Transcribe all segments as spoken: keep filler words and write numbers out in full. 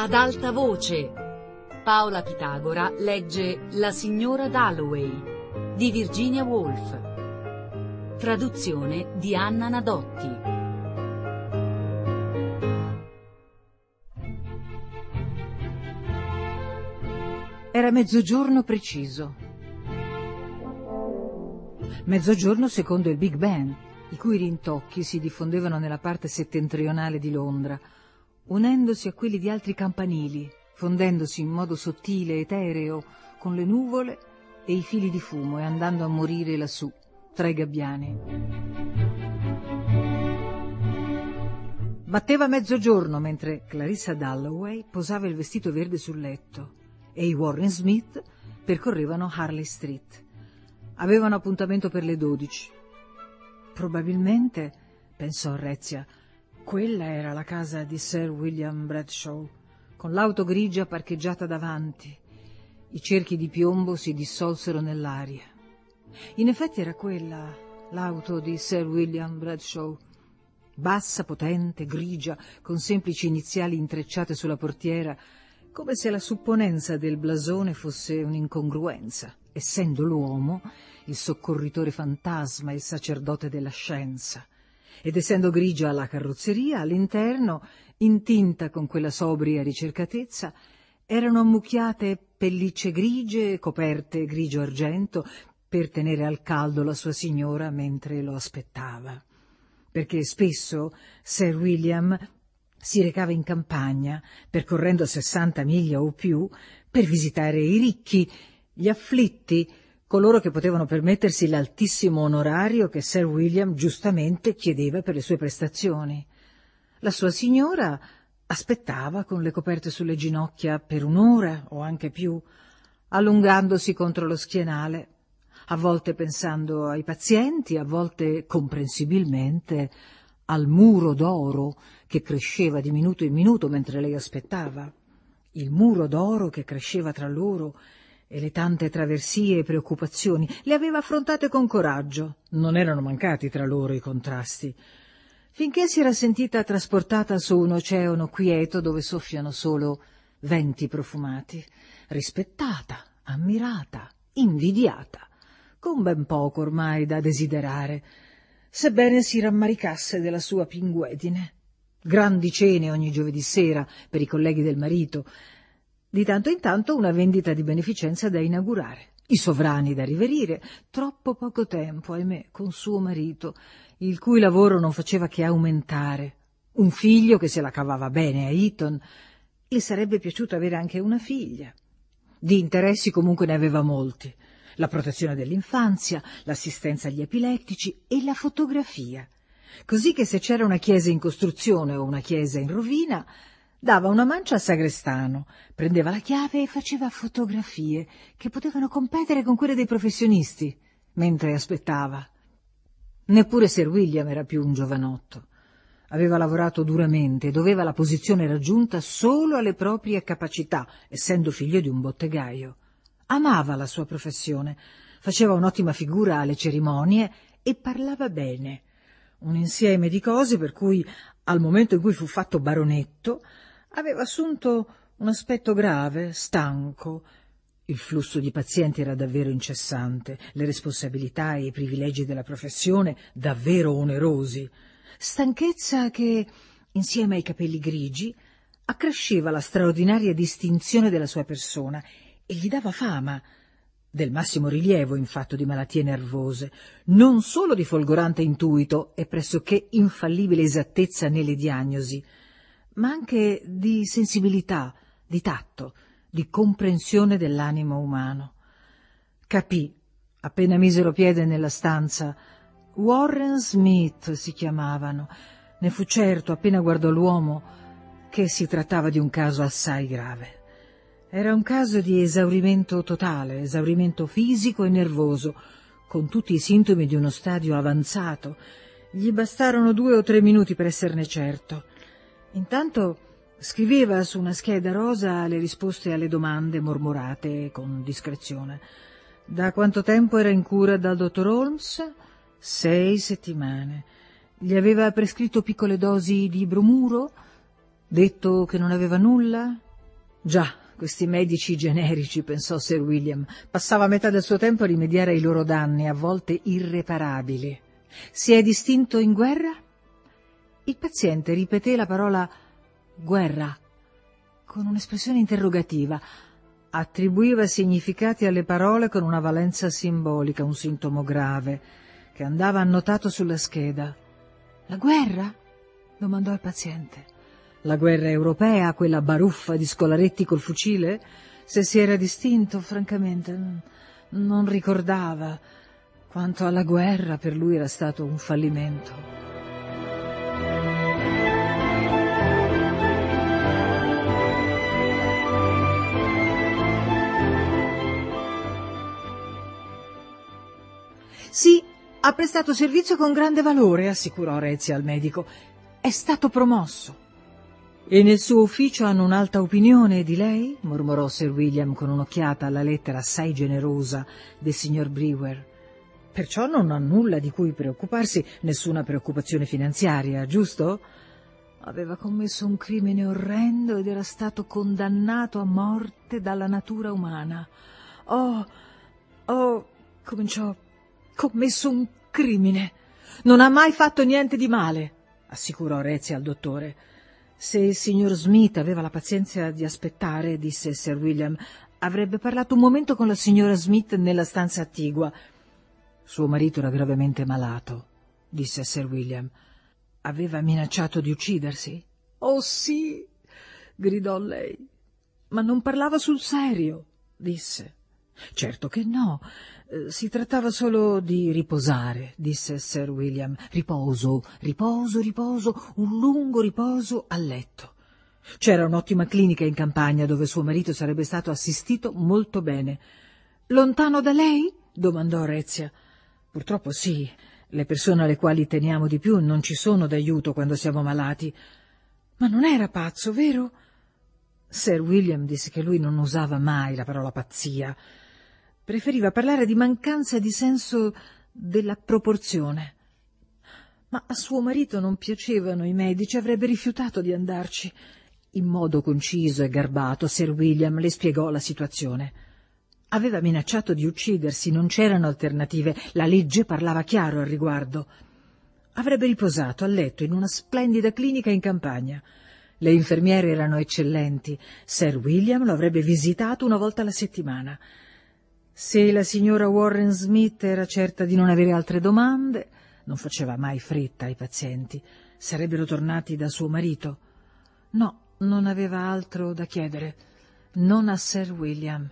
Ad alta voce. Paola Pitagora legge La signora Dalloway di Virginia Woolf. Traduzione di Anna Nadotti. Era mezzogiorno preciso. Mezzogiorno secondo il Big Ben, i cui rintocchi si diffondevano nella parte settentrionale di Londra, unendosi a quelli di altri campanili, fondendosi in modo sottile, etereo, con le nuvole e i fili di fumo e andando a morire lassù, tra i gabbiani. Batteva mezzogiorno mentre Clarissa Dalloway posava il vestito verde sul letto e i Warren Smith percorrevano Harley Street. Avevano appuntamento per le dodici. Probabilmente, pensò Rezia, quella era la casa di Sir William Bradshaw, con l'auto grigia parcheggiata davanti. I cerchi di piombo si dissolsero nell'aria. In effetti era quella l'auto di Sir William Bradshaw, bassa, potente, grigia, con semplici iniziali intrecciate sulla portiera, come se la supponenza del blasone fosse un'incongruenza, essendo l'uomo il soccorritore fantasma, il sacerdote della scienza, ed essendo grigia la carrozzeria, all'interno, intinta con quella sobria ricercatezza, erano ammucchiate pellicce grigie, coperte grigio-argento, per tenere al caldo la sua signora mentre lo aspettava. Perché spesso Sir William si recava in campagna, percorrendo sessanta miglia o più, per visitare i ricchi, gli afflitti, coloro che potevano permettersi l'altissimo onorario che Sir William giustamente chiedeva per le sue prestazioni. La sua signora aspettava con le coperte sulle ginocchia per un'ora o anche più, allungandosi contro lo schienale, a volte pensando ai pazienti, a volte comprensibilmente al muro d'oro che cresceva di minuto in minuto mentre lei aspettava, il muro d'oro che cresceva tra loro e le tante traversie e preoccupazioni le aveva affrontate con coraggio. Non erano mancati tra loro i contrasti, finché si era sentita trasportata su un oceano quieto dove soffiano solo venti profumati, rispettata, ammirata, invidiata, con ben poco ormai da desiderare, sebbene si rammaricasse della sua pinguedine. Grandi cene ogni giovedì sera per i colleghi del marito, di tanto in tanto una vendita di beneficenza da inaugurare, i sovrani da riverire, troppo poco tempo, ahimè, con suo marito, il cui lavoro non faceva che aumentare, un figlio che se la cavava bene a Eton, le sarebbe piaciuto avere anche una figlia. Di interessi comunque ne aveva molti: la protezione dell'infanzia, l'assistenza agli epilettici e la fotografia, così che se c'era una chiesa in costruzione o una chiesa in rovina, dava una mancia al sagrestano, prendeva la chiave e faceva fotografie che potevano competere con quelle dei professionisti, mentre aspettava. Neppure Sir William era più un giovanotto. Aveva lavorato duramente e doveva la posizione raggiunta solo alle proprie capacità, essendo figlio di un bottegaio. Amava la sua professione, faceva un'ottima figura alle cerimonie e parlava bene. Un insieme di cose per cui, al momento in cui fu fatto baronetto, aveva assunto un aspetto grave, stanco. Il flusso di pazienti era davvero incessante, le responsabilità e i privilegi della professione davvero onerosi. Stanchezza che, insieme ai capelli grigi, accresceva la straordinaria distinzione della sua persona e gli dava fama, del massimo rilievo in fatto di malattie nervose, non solo di folgorante intuito e pressoché infallibile esattezza nelle diagnosi, ma anche di sensibilità, di tatto, di comprensione dell'animo umano. Capì, appena misero piede nella stanza, Warren Smith si chiamavano, ne fu certo appena guardò l'uomo che si trattava di un caso assai grave. Era un caso di esaurimento totale, esaurimento fisico e nervoso, con tutti i sintomi di uno stadio avanzato. Gli bastarono due o tre minuti per esserne certo. Intanto scriveva su una scheda rosa le risposte alle domande mormorate con discrezione. Da quanto tempo era in cura dal dottor Holmes? Sei settimane. Gli aveva prescritto piccole dosi di bromuro? Detto che non aveva nulla? Già, questi medici generici, pensò Sir William. Passava metà del suo tempo a rimediare ai loro danni, a volte irreparabili. Si è distinto in guerra? Il paziente ripeté la parola guerra con un'espressione interrogativa. Attribuiva significati alle parole con una valenza simbolica, un sintomo grave, che andava annotato sulla scheda. La guerra? Domandò il paziente. La guerra europea, quella baruffa di scolaretti col fucile? Se si era distinto, francamente, non ricordava. Quanto alla guerra, per lui era stato un fallimento. Sì, ha prestato servizio con grande valore, assicurò Rezia al medico. È stato promosso. E nel suo ufficio hanno un'alta opinione di lei? Mormorò Sir William con un'occhiata alla lettera assai generosa del signor Brewer. Perciò non ha nulla di cui preoccuparsi, nessuna preoccupazione finanziaria, giusto? Aveva commesso un crimine orrendo ed era stato condannato a morte dalla natura umana. Oh, oh, cominciò, commesso un crimine. Non ha mai fatto niente di male, assicurò Rezia al dottore. Se il signor Smith aveva la pazienza di aspettare, disse Sir William, avrebbe parlato un momento con la signora Smith nella stanza attigua. Suo marito era gravemente malato, disse Sir William. Aveva minacciato di uccidersi? Oh sì, gridò lei. Ma non parlava sul serio, disse. Certo che no, si trattava solo di riposare, disse Sir William. Riposo, riposo, riposo, un lungo riposo a letto. C'era un'ottima clinica in campagna dove suo marito sarebbe stato assistito molto bene. Lontano da lei? Domandò Rezia. Purtroppo sì, le persone alle quali teniamo di più non ci sono d'aiuto quando siamo malati. Ma non era pazzo, vero? Sir William disse che lui non usava mai la parola pazzia. Preferiva parlare di mancanza di senso della proporzione. Ma a suo marito non piacevano i medici, avrebbe rifiutato di andarci. In modo conciso e garbato, Sir William le spiegò la situazione. Aveva minacciato di uccidersi, non c'erano alternative, la legge parlava chiaro al riguardo. Avrebbe riposato a letto in una splendida clinica in campagna. Le infermiere erano eccellenti. Sir William lo avrebbe visitato una volta alla settimana. Se la signora Warren Smith era certa di non avere altre domande, non faceva mai fretta ai pazienti, sarebbero tornati da suo marito. No, non aveva altro da chiedere, non a Sir William.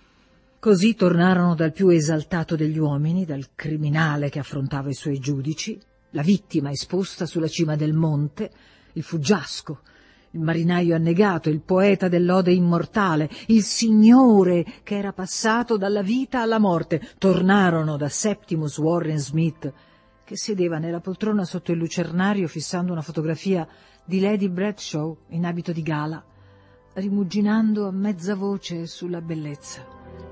Così tornarono dal più esaltato degli uomini, dal criminale che affrontava i suoi giudici, la vittima esposta sulla cima del monte, il fuggiasco, il marinaio annegato, il poeta dell'ode immortale, il signore che era passato dalla vita alla morte. Tornarono da Septimus Warren Smith, che sedeva nella poltrona sotto il lucernario fissando una fotografia di Lady Bradshaw in abito di gala, rimuginando a mezza voce sulla bellezza.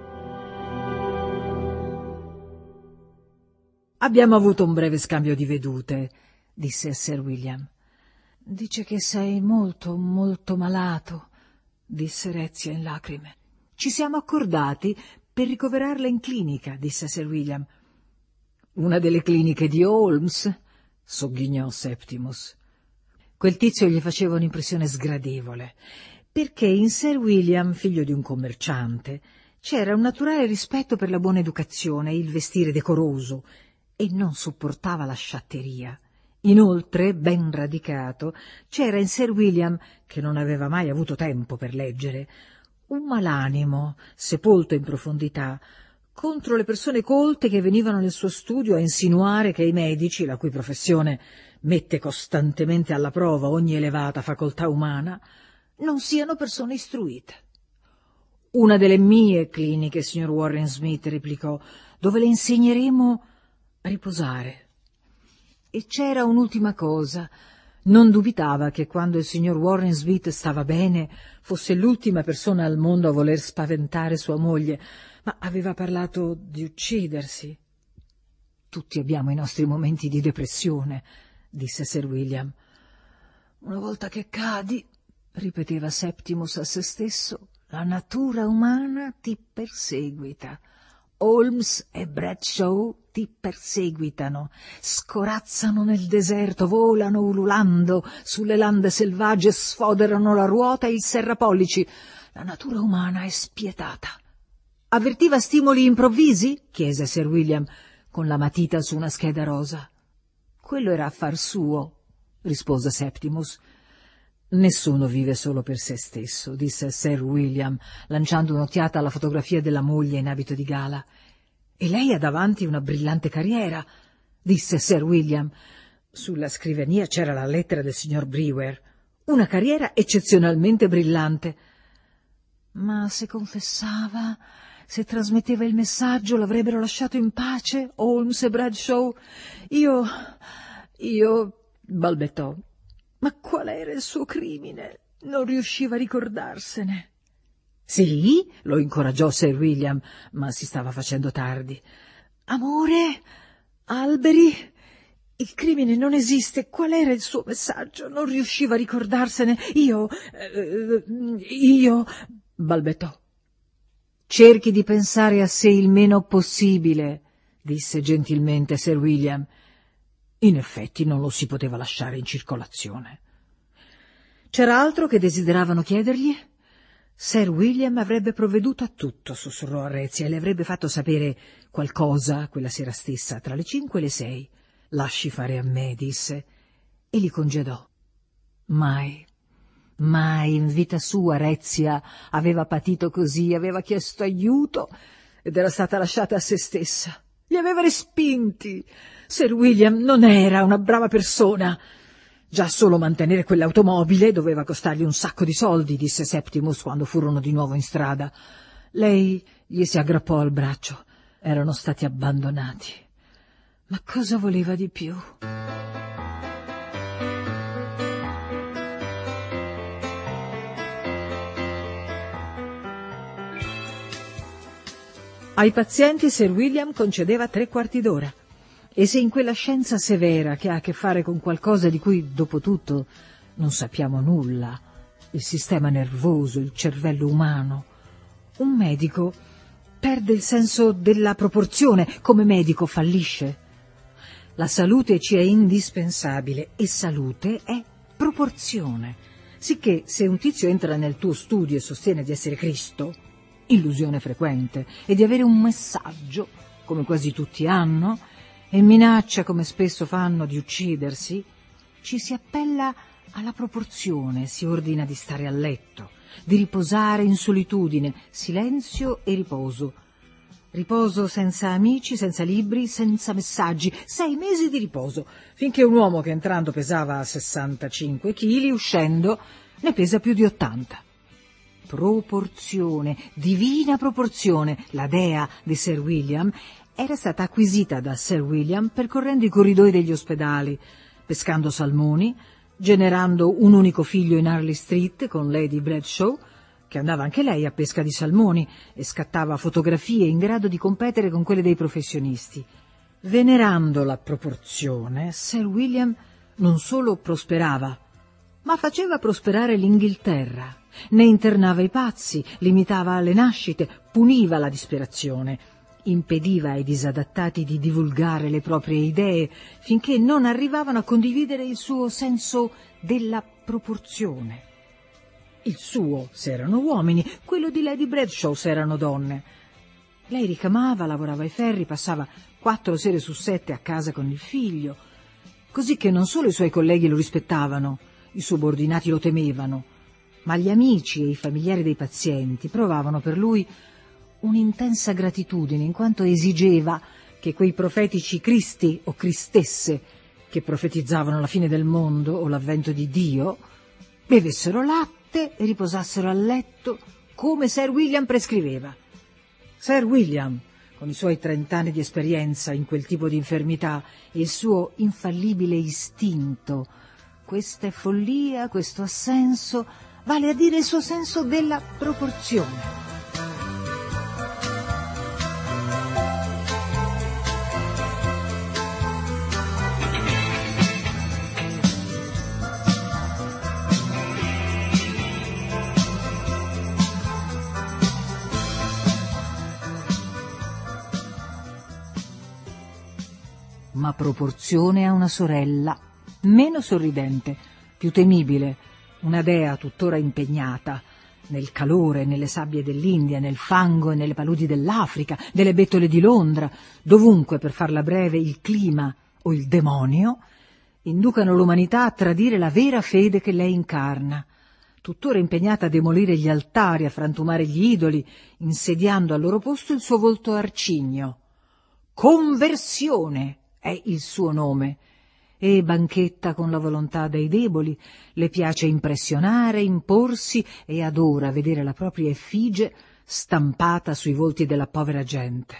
Abbiamo avuto un breve scambio di vedute, disse Sir William. Dice che sei molto, molto malato, disse Rezia in lacrime. Ci siamo accordati per ricoverarla in clinica, disse Sir William. Una delle cliniche di Holmes, sogghignò Septimus. Quel tizio gli faceva un'impressione sgradevole, perché in Sir William, figlio di un commerciante, c'era un naturale rispetto per la buona educazione e il vestire decoroso, e non sopportava la sciatteria. Inoltre, ben radicato, c'era in Sir William, che non aveva mai avuto tempo per leggere, un malanimo, sepolto in profondità, contro le persone colte che venivano nel suo studio a insinuare che i medici, la cui professione mette costantemente alla prova ogni elevata facoltà umana, non siano persone istruite. Una delle mie cliniche, signor Warren Smith, replicò, dove le insegneremo a riposare. E c'era un'ultima cosa. Non dubitava che quando il signor Warren Smith stava bene fosse l'ultima persona al mondo a voler spaventare sua moglie, ma aveva parlato di uccidersi. Tutti abbiamo i nostri momenti di depressione, disse Sir William. Una volta che cadi, ripeteva Septimus a se stesso, La natura umana ti perseguita. Holmes e Bradshaw ti perseguitano, scorazzano nel deserto, volano ululando sulle lande selvagge, sfoderano la ruota e il serrapollici. La natura umana è spietata. Avvertiva stimoli improvvisi? Chiese Sir William, con la matita su una scheda rosa. Quello era affar suo, rispose Septimus. Nessuno vive solo per se stesso, disse Sir William, lanciando un'occhiata alla fotografia della moglie in abito di gala. E lei ha davanti una brillante carriera, disse Sir William. Sulla scrivania c'era la lettera del signor Brewer. Una carriera eccezionalmente brillante. Ma se confessava, se trasmetteva il messaggio, l'avrebbero lasciato in pace, Holmes e Bradshaw? Io... io... balbettò. Ma qual era il suo crimine? Non riusciva a ricordarsene. Sì, lo incoraggiò Sir William, ma si stava facendo tardi. Amore? Alberi? Il crimine non esiste. Qual era il suo messaggio? Non riusciva a ricordarsene. Io... Eh, io... balbettò. Cerchi di pensare a sé il meno possibile, disse gentilmente Sir William. In effetti non lo si poteva lasciare in circolazione. C'era altro che desideravano chiedergli? Sir William avrebbe provveduto a tutto, sussurrò Arezia, e le avrebbe fatto sapere qualcosa quella sera stessa, tra le cinque e le sei. Lasci fare a me, disse, e li congedò. Mai, mai in vita sua Arezia aveva patito così, aveva chiesto aiuto ed era stata lasciata a se stessa. Li aveva respinti. Sir William non era una brava persona. Già solo mantenere quell'automobile doveva costargli un sacco di soldi, disse Septimus quando furono di nuovo in strada. Lei gli si aggrappò al braccio. Erano stati abbandonati. Ma cosa voleva di più? Ai pazienti Sir William concedeva tre quarti d'ora. E se in quella scienza severa che ha a che fare con qualcosa di cui, dopo tutto, non sappiamo nulla, il sistema nervoso, il cervello umano, un medico perde il senso della proporzione, come medico fallisce. La salute ci è indispensabile e salute è proporzione, sicché se un tizio entra nel tuo studio e sostiene di essere Cristo, illusione frequente, e di avere un messaggio, come quasi tutti hanno, e minaccia, come spesso fanno, di uccidersi, ci si appella alla proporzione, si ordina di stare a letto, di riposare in solitudine, silenzio e riposo. Riposo senza amici, senza libri, senza messaggi, sei mesi di riposo, finché un uomo che entrando pesava sessantacinque chili, uscendo ne pesa più di ottanta. Proporzione, divina proporzione, la dea di Sir William, era stata acquisita da Sir William percorrendo i corridoi degli ospedali, pescando salmoni, generando un unico figlio in Harley Street con Lady Bradshaw, che andava anche lei a pesca di salmoni e scattava fotografie in grado di competere con quelle dei professionisti. Venerando la proporzione, Sir William non solo prosperava, ma faceva prosperare l'Inghilterra, ne internava i pazzi, limitava le nascite, puniva la disperazione, impediva ai disadattati di divulgare le proprie idee finché non arrivavano a condividere il suo senso della proporzione. Il suo, se erano uomini, quello di Lady Bradshaw, se erano donne. Lei ricamava, lavorava ai ferri, passava quattro sere su sette a casa con il figlio, così che non solo i suoi colleghi lo rispettavano, i subordinati lo temevano, ma gli amici e i familiari dei pazienti provavano per lui un'intensa gratitudine, in quanto esigeva che quei profetici Cristi o Cristesse, che profetizzavano la fine del mondo o l'avvento di Dio, bevessero latte e riposassero a letto come Sir William prescriveva. Sir William, con i suoi trent'anni di esperienza in quel tipo di infermità e il suo infallibile istinto, questa è follia, questo ha senso, vale a dire il suo senso della proporzione. ma proporzione a una sorella, meno sorridente, più temibile, una dea tuttora impegnata nel calore, nelle sabbie dell'India, nel fango e nelle paludi dell'Africa, nelle bettole di Londra, dovunque, per farla breve, il clima o il demonio inducano l'umanità a tradire la vera fede che lei incarna, tuttora impegnata a demolire gli altari, a frantumare gli idoli, insediando al loro posto il suo volto arcigno. Conversione è il suo nome, e banchetta con la volontà dei deboli, le piace impressionare, imporsi e adora vedere la propria effigie stampata sui volti della povera gente.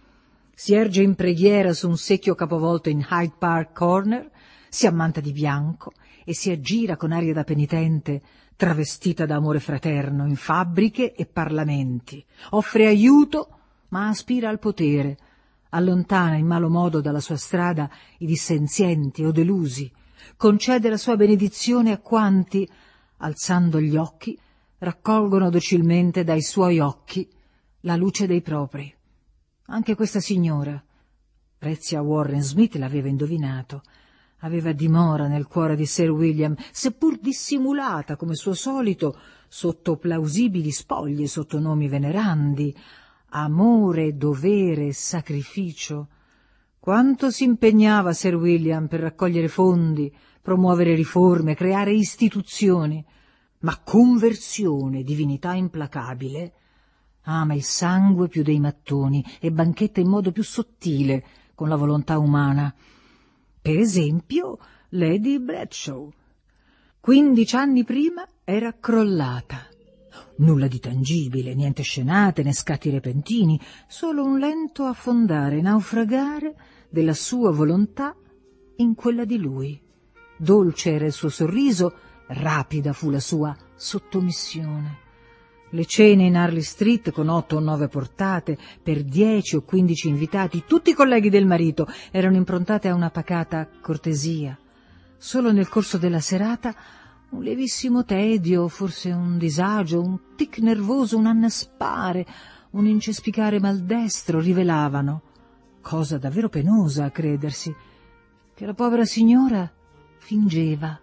Si erge in preghiera su un secchio capovolto in Hyde Park Corner, si ammanta di bianco e si aggira con aria da penitente, travestita da amore fraterno, in fabbriche e parlamenti. Offre aiuto, ma aspira al potere. Allontana in malo modo dalla sua strada i dissenzienti o delusi, concede la sua benedizione a quanti, alzando gli occhi, raccolgono docilmente dai suoi occhi la luce dei propri. Anche questa signora, Rezia Warren Smith l'aveva indovinato, aveva dimora nel cuore di Sir William, seppur dissimulata come suo solito, sotto plausibili spoglie, sotto nomi venerandi, amore, dovere, sacrificio. Quanto si impegnava Sir William per raccogliere fondi, promuovere riforme, creare istituzioni, ma conversione, divinità implacabile, ama il sangue più dei mattoni e banchetta in modo più sottile con la volontà umana. Per esempio, Lady Bradshaw. Quindici anni prima era crollata. Nulla di tangibile, niente scenate né scatti repentini, solo un lento affondare, naufragare della sua volontà in quella di lui. Dolce era il suo sorriso, rapida fu la sua sottomissione. Le cene in Harley Street con otto o nove portate, per dieci o quindici invitati, tutti i colleghi del marito, erano improntate a una pacata cortesia. Solo nel corso della serata un lievissimo tedio, forse un disagio, un tic nervoso, un annaspare, un incespicare maldestro rivelavano, cosa davvero penosa a credersi, che la povera signora fingeva.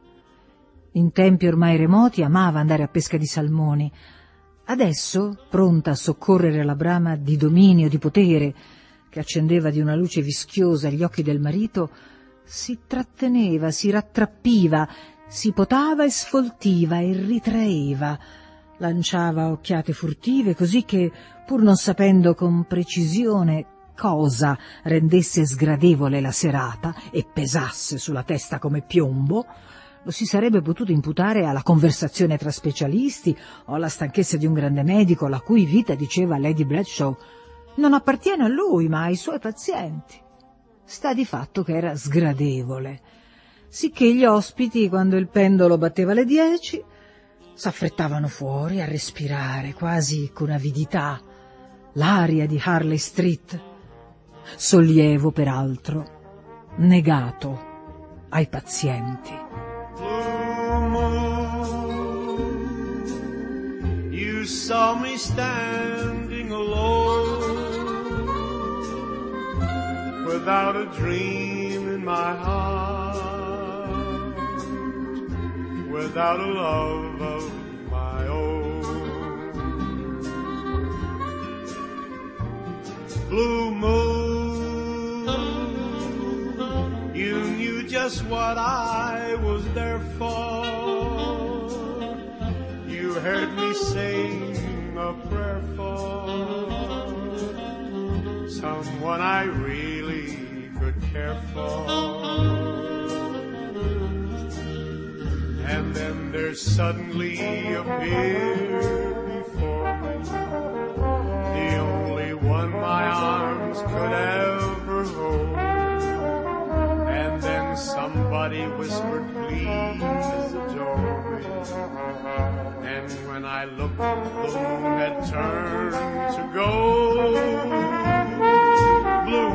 In tempi ormai remoti amava andare a pesca di salmoni. Adesso, pronta a soccorrere la brama di dominio, di potere, che accendeva di una luce vischiosa gli occhi del marito, si tratteneva, si rattrappiva, si potava e sfoltiva e ritraeva, lanciava occhiate furtive, così che, pur non sapendo con precisione cosa rendesse sgradevole la serata e pesasse sulla testa come piombo, lo si sarebbe potuto imputare alla conversazione tra specialisti o alla stanchezza di un grande medico la cui vita, diceva Lady Bradshaw, non appartiene a lui ma ai suoi pazienti. Sta di fatto che era sgradevole, sicché gli ospiti, quando il pendolo batteva le dieci, s'affrettavano fuori a respirare quasi con avidità l'aria di Harley Street, sollievo peraltro negato ai pazienti. You saw me standing alone, without a dream in my heart, without a love of my own. Blue moon, you knew just what I was there for. You heard me sing a prayer for someone I really could care for. And then there suddenly appeared before me the only one my arms could ever hold. And then somebody whispered, please adore me. And when I looked, the moon had turned to gold. Blue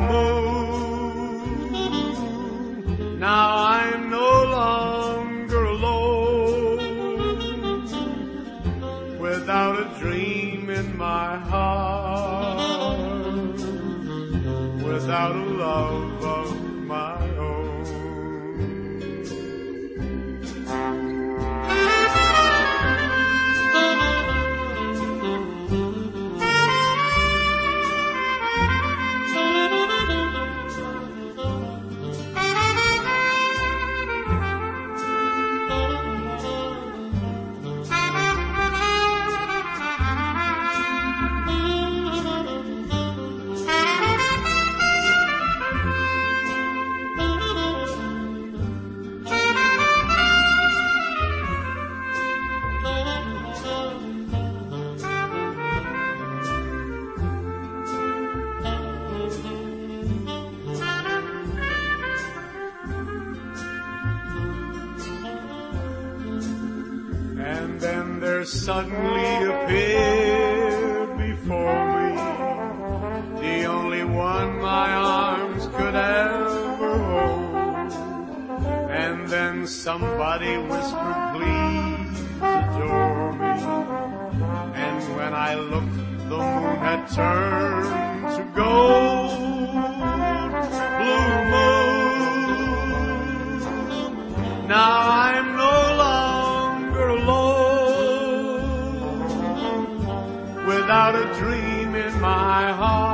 moon, now I'm no longer alone, without a dream in my heart, without a love of my And then there suddenly appeared before me the only one my arms could ever hold. And then somebody whispered, please adore me. And when I looked, the moon had turned to gold. Blue moon, now I'm no longer alone, without a dream in my heart.